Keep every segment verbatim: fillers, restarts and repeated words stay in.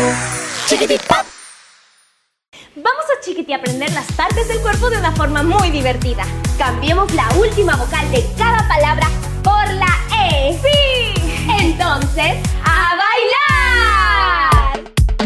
Chiquitipop. Vamos a chiquiti aprender las partes del cuerpo de una forma muy divertida. Cambiemos la última vocal de cada palabra por la E. ¡Sí! Entonces, ¡a bailar!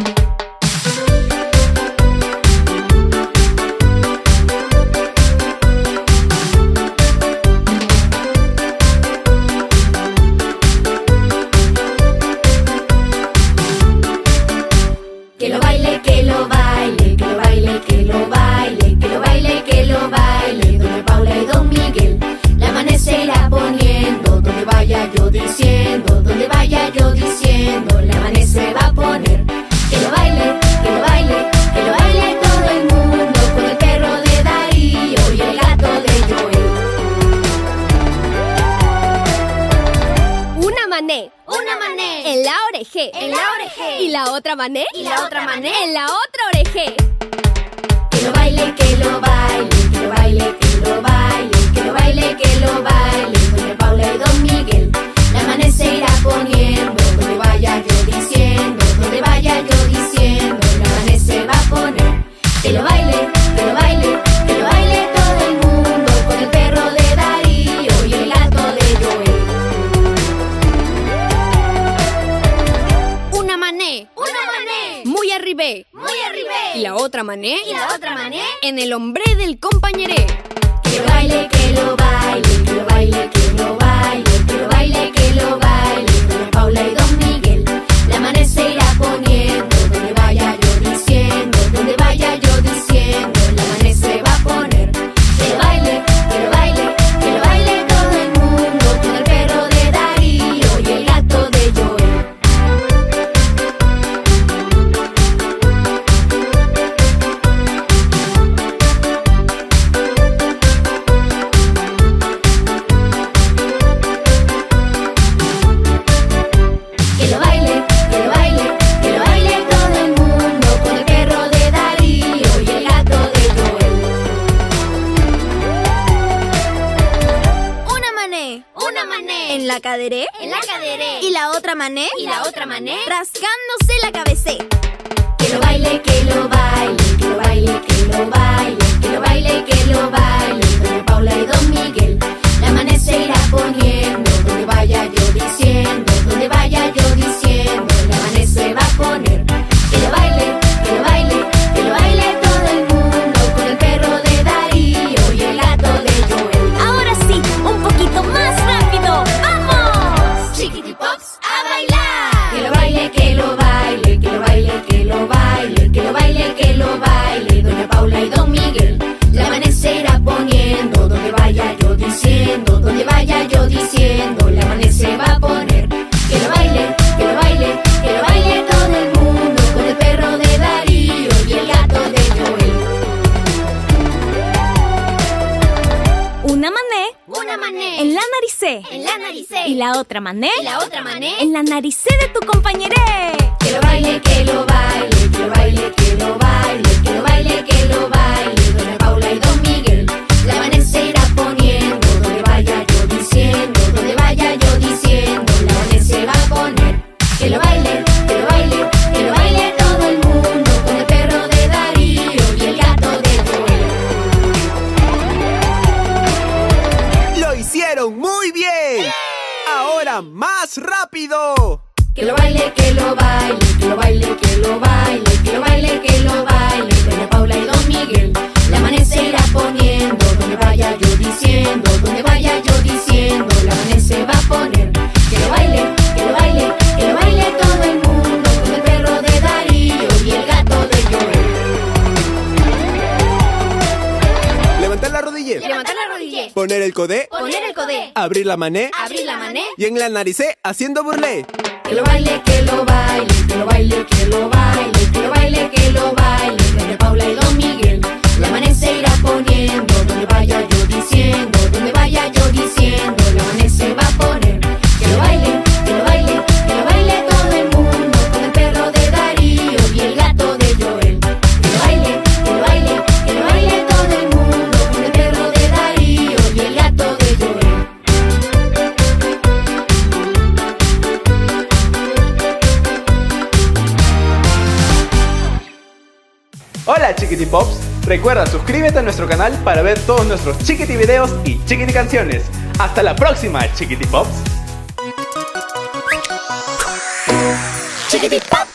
Que lo baile, que lo baile, que lo baile, que lo baile, que lo baile, que lo baile, doña Paula y don Miguel. La amanece irá poniendo, donde vaya yo diciendo, donde vaya yo diciendo, la amanece va a poner. Que lo baile, que lo baile, que lo baile todo el mundo, con el perro de Darío y el gato de Joel. Una mané. Una mané. En la oreje. En la oreje. Y la otra mané. Y la otra mané. En la otra oreje. Que lo baile, que lo baile, que lo baile, que lo baile, que lo baile, que lo baile, doña Paula y don Miguel. La amanece irá poniendo, donde vaya yo diciendo, donde vaya yo diciendo, la amanece va a poner. Que lo baile, que lo baile, que lo baile todo el mundo, con el perro de Darío y el gato de Joel. Una mané. Una mané. Muy arribé. Muy arriba. Y la otra mané. Y la otra mané. En el hombre del compañeré. Que lo baile, que lo baile, que lo baile, que lo baile, que lo baile, que lo baile, doña Paula y don Miguel. La amanece irá poniendo, donde vaya yo diciendo, donde vaya yo diciendo, la amanece va a poner. Que lo baile, que lo baile, que lo baile todo el mundo, con el perro de Darío y el gato de Joel. Que lo baile, que lo baile, que lo baile todo el mundo, con el perro de Darío y el gato de Joel. Una mané. Una mané. En la caderé. En la caderé. Y la otra mané. Y la otra mané. Rascándose la cabecé. Que lo baile, que lo baile, que lo baile, que lo baile, que lo baile, que lo baile, doña Paula y don Miguel. La amanece irá poniendo, donde vaya yo diciendo, donde vaya yo diciendo, la amanece va a poner. Que lo baile, que lo baile, que lo baile todo el mundo, con el perro de Darío y el gato de Joel. Ahora sí, un poquito más rápido. ¡Vamos! Chiquitipops a bailar. Que lo baile, que lo baile, que lo baile, que lo baile, que lo baile, que lo baile, doña Paula y don Miguel. La amanece irá poniendo, donde vaya yo diciendo, donde vaya yo diciendo, la amanece va a poner. Que lo baile, que lo baile, que lo baile todo el mundo, con el perro de Darío y el gato de Joel. Una mané. Una mané. En la naricé. En la naricé. Y la otra mané. Y la otra mané. En la naricé de tu compañeré. Que lo baile, que lo baile, que lo baile, que lo baile, que lo baile, que lo baile, doña Paula y don Miguel. La amanece irá poniendo, donde vaya yo diciendo, donde vaya yo diciendo, la amanece va a poner. Que lo baile, que lo baile, que lo baile todo el mundo, con el perro de Darío y el gato de Joel. ¡Lo hicieron muy bien! ¡Ahora más rápido! Que lo baile, que lo baile, que lo baile, que lo baile, que lo baile, que lo baile, doña Paula y don Miguel. La amanece irá poniendo, donde vaya yo diciendo, donde vaya yo diciendo, la amanece va a poner. Que lo baile, que lo baile, que lo baile todo el mundo, con el perro de Darío y el gato de Joel. Levantar la rodilla. Levantar la rodilla. Poner el codé. Poner el codé. Abrir la mané. Abrir la mané. Y en la naricé haciendo burlé. Que lo baile, que lo baile, que lo baile, que lo baile, que lo baile, que lo baile, doña Paula y don Miguel. La amanece irá poniendo, donde vaya yo diciendo, donde vaya yo diciendo, la amanece va a poner. Que lo baile, que lo baile, que lo baile todo el mundo, con el perro de Darío y el gato de Joel. Que lo baile, que lo baile, que lo baile todo el mundo, con el perro de Darío y el gato de Joel. Hola Chiquiti Pops, recuerda suscríbete a nuestro canal para ver todos nuestros Chiquiti videos y Chiquiti canciones. Hasta la próxima Chiquiti Pops. Chiquiti Pop.